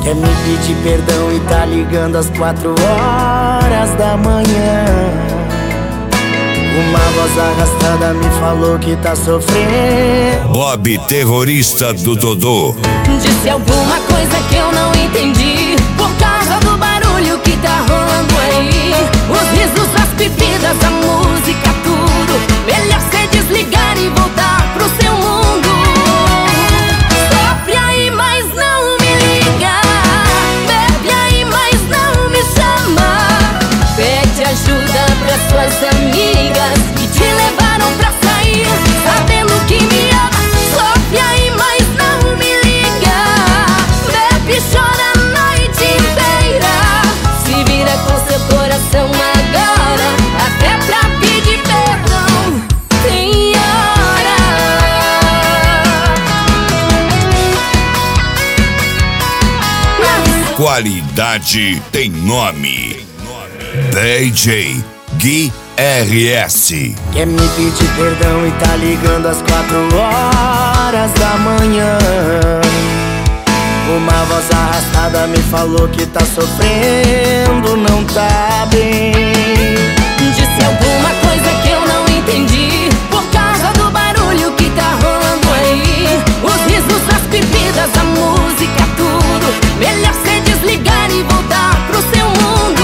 Quer me pedir perdão e tá ligando às 4 horas da manhã. Uma voz arrastada me falou que tá sofrendo. Bob, terrorista do Dodô. Disse alguma coisa que eu não entendi, por causa do barulho que tá rolando aí. Os risos, as bebidas, a música, tudo. Melhor cê desligar e voltar pro seu mundo. Sofre aí, mas não me liga. Bebe aí, mas não me chama. Pede ajuda pras suas amigas que te levaram pra sair, sabendo que me ama. Sofre aí, mas não me liga. Bebe, chora a noite inteira. Se vira com seu coração agora, até pra pedir perdão tem hora. Qualidade tem nome. DJ Gui RS. Quer me pedir perdão e tá ligando às 4 horas da manhã. Uma voz arrastada me falou que tá sofrendo, não tá bem. Disse alguma coisa que eu não entendi, por causa do barulho que tá rolando aí. Os risos, as bebidas, a música, tudo. Melhor cê desligar e voltar pro seu mundo.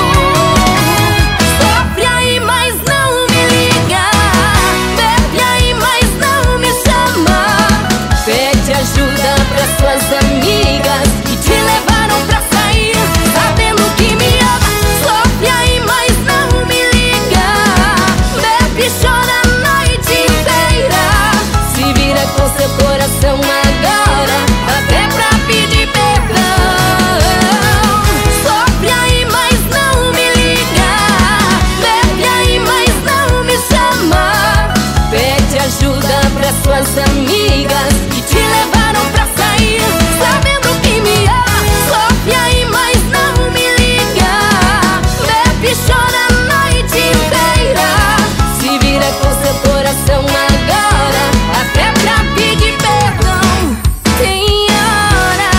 Sofre aí, mas não me liga. Bebe aí, mas não me chama. Pede ajuda pras suas amigas que te levaram pra sair, sabendo que me ama. Sofre aí, mas não me liga. Bebe, chora a noite inteira. Se vira com seu coração agora, até pra pedir perdão. Sofre aí, mas não me liga. Bebe aí, mas não me chama. Pede ajuda pras suas amigas que te levaram pra sair, sabendo que me ama. Sofre aí, mas não me liga. Bebe, chora a noite inteira. Se vira com seu coração agora, até pra pedir perdão tem hora.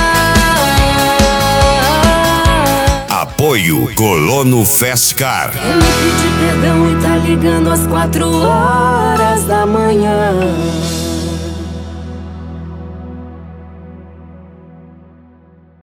Apoio Colono Fescar. Quer me pedir perdão e tá ligando às 4 horas da manhã.